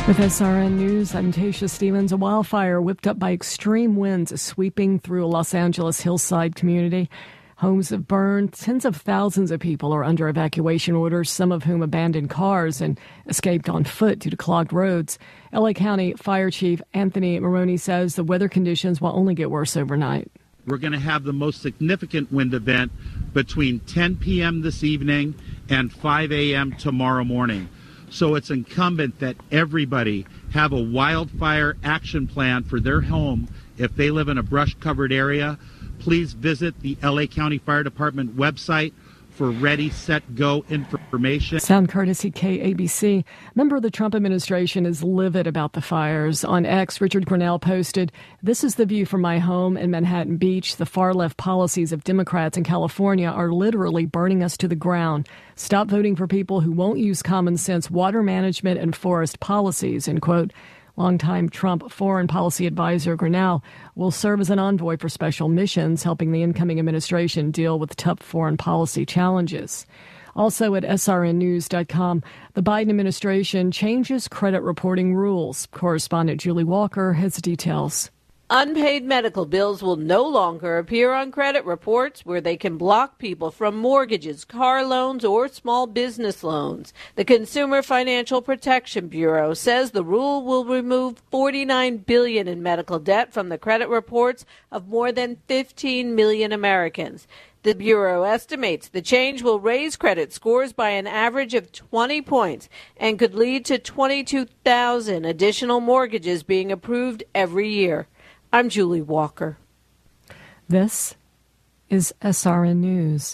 With SRN News, I'm Tasha Stevens. A wildfire whipped up by extreme winds is sweeping through a Los Angeles hillside community. Homes have burned. Tens of thousands of people are under evacuation orders, some of whom abandoned cars and escaped on foot due to clogged roads. LA County Fire Chief Anthony Maroney says the weather conditions will only get worse overnight. We're going to have the most significant wind event between 10 p.m. this evening and 5 a.m. tomorrow morning. So it's incumbent that everybody have a wildfire action plan for their home if they live in a brush-covered area. Please visit the LA County Fire Department website for Ready, Set, Go information. Sound courtesy KABC. Member of the Trump administration is livid about the fires. On X, Richard Grinnell posted, "This is the view from my home in Manhattan Beach. The far-left policies of Democrats in California are literally burning us to the ground. Stop voting for people who won't use common sense water management and forest policies," end quote. Longtime Trump foreign policy advisor Grinnell will serve as an envoy for special missions, helping the incoming administration deal with tough foreign policy challenges. Also at srnnews.com, the Biden administration changes credit reporting rules. Correspondent Julie Walker has details. Unpaid medical bills will no longer appear on credit reports where they can block people from mortgages, car loans, or small business loans. The Consumer Financial Protection Bureau says the rule will remove $49 billion in medical debt from the credit reports of more than 15 million Americans. The Bureau estimates the change will raise credit scores by an average of 20 points and could lead to 22,000 additional mortgages being approved every year. I'm Julie Walker. This is SRN News.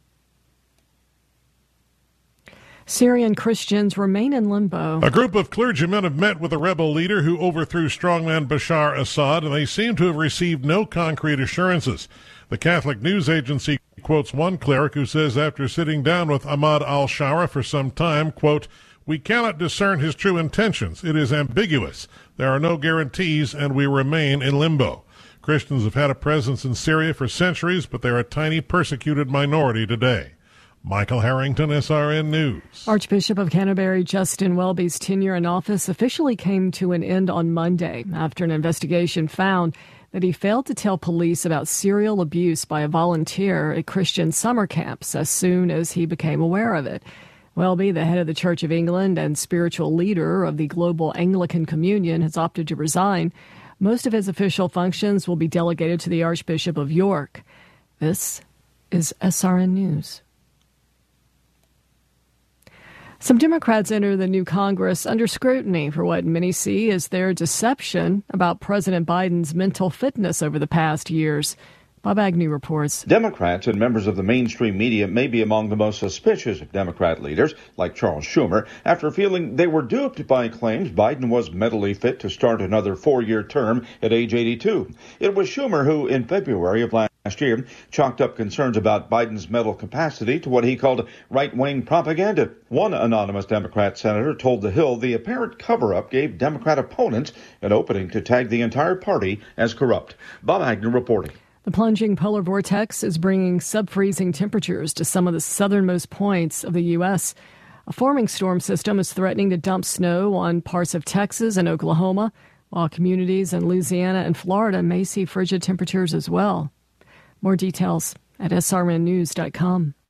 Syrian Christians remain in limbo. A group of clergymen have met with a rebel leader who overthrew strongman Bashar Assad, and they seem to have received no concrete assurances. The Catholic news agency quotes one cleric who says after sitting down with Ahmad al-Shara for some time, quote, "We cannot discern his true intentions. It is ambiguous. There are no guarantees, and we remain in limbo." Christians have had a presence in Syria for centuries, but they're a tiny persecuted minority today. Michael Harrington, SRN News. Archbishop of Canterbury Justin Welby's tenure in office officially came to an end on Monday after an investigation found that he failed to tell police about serial abuse by a volunteer at Christian summer camps as soon as he became aware of it. Welby, the head of the Church of England and spiritual leader of the Global Anglican Communion, has opted to resign. Most of his official functions will be delegated to the Archbishop of York. This is SRN News. Some Democrats enter the new Congress under scrutiny for what many see as their deception about President Biden's mental fitness over the past years. Bob Agnew reports. Democrats and members of the mainstream media may be among the most suspicious of Democrat leaders, like Charles Schumer, after feeling they were duped by claims Biden was mentally fit to start another 4-year term at age 82. It was Schumer who, in February of last year, chalked up concerns about Biden's mental capacity to what he called right-wing propaganda. One anonymous Democrat senator told The Hill the apparent cover-up gave Democrat opponents an opening to tag the entire party as corrupt. Bob Agnew reporting. The plunging polar vortex is bringing sub-freezing temperatures to some of the southernmost points of the U.S. A forming storm system is threatening to dump snow on parts of Texas and Oklahoma, while communities in Louisiana and Florida may see frigid temperatures as well. More details at srnnews.com.